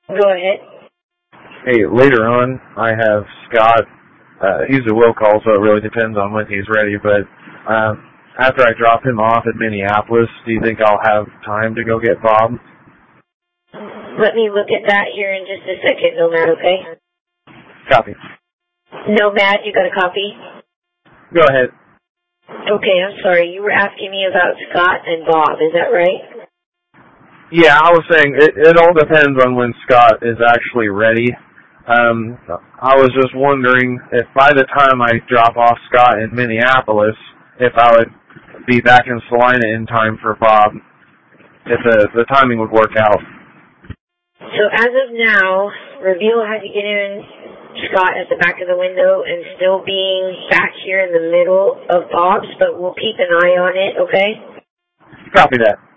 Go ahead. Hey, later on, I have Scott. He's a will call, so it really depends on when he's ready. But after I drop him off at Minneapolis, do you think I'll have time to go get Bob? Let me look at that here in just a second, Nomad, okay? Copy. Nomad, you got a copy? Go ahead. Okay, I'm sorry. You were asking me about Scott and Bob, is that right? Yeah, I was saying it all depends on when Scott is actually ready. I was just wondering if by the time I drop off Scott in Minneapolis, if I would be back in Salina in time for Bob, if the timing would work out. So as of now, Reveal has you getting Scott at the back of the window and still being back here in the middle of Bob's, but we'll keep an eye on it, okay? Copy that.